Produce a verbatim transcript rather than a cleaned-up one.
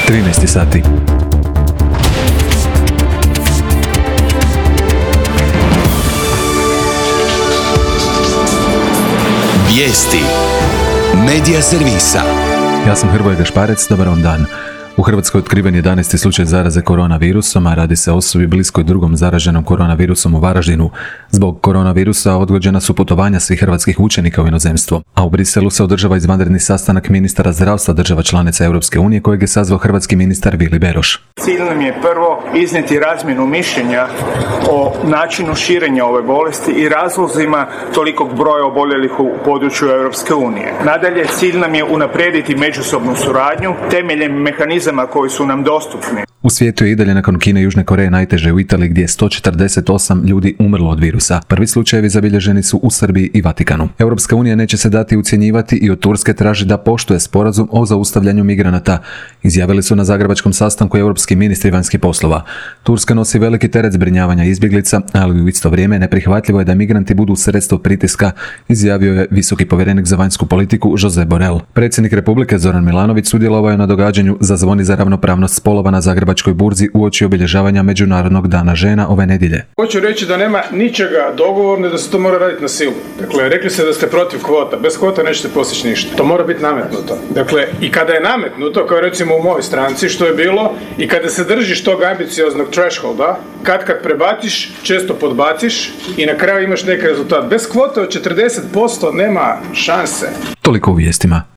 trinaest sati. Vijesti Medija servisa. Ja sam Hrvoje Gašparec, dobar vam dan. U Hrvatskoj otkriven jedanaesti slučaj zaraze koronavirusom, a radi se o osobi bliskoj drugom zaraženom koronavirusom u Varaždinu. Zbog koronavirusa odgođena su putovanja svih hrvatskih učenika u inozemstvo, a u Briselu se održava izvanredni sastanak ministara zdravstva država članica Europske unije kojeg je sazvao hrvatski ministar Vili Beroš. Cilj nam je prvo iznijeti razmjenu mišljenja o načinu širenja ove bolesti i razlozima tolikog broja oboljelih u području Europske unije. Nadalje, cilj nam je unaprijediti međusobnu suradnju temeljem mehanizama koji su nam dostupni. U svijetu je i dalje nakon Kine i Južne Koreje najteže u Italiji gdje je sto četrdeset osam ljudi umrlo od virusa. Prvi slučajevi zabilježeni su u Srbiji i Vatikanu. Europska unija neće se dati ucjenjivati i od Turske traži da poštuje sporazum o zaustavljanju migranata, izjavili su na zagrebačkom sastanku europski ministri vanjskih poslova. Turska nosi veliki teret zbrinjavanja izbjeglica, ali u isto vrijeme neprihvatljivo je da migranti budu sredstvo pritiska, izjavio je visoki povjerenik za vanjsku politiku Josep Borrell. Predsjednik Republike Zoran Milanović sudjelovao je na događanju Zazvoni za ravnopravnost spolova na Zagrebačkoj burzi uoči obilježavanja Međunarodnog dana žena ove nedjelje. Hoću reći da nema ničega dogovorno da se to mora raditi na silu. Dakle, rekli ste da ste protiv kvota. Bez kvota nećete postići ništa. To mora biti nametnuto. Dakle, i kada je nametnuto, kao recimo u mojoj stranci, što je bilo, i kada se držiš tog ambicioznog thresholda, kad kad prebaciš, često podbaciš i na kraju imaš neki rezultat. Bez kvote od četrdeset posto nema šanse. Toliko u vijestima.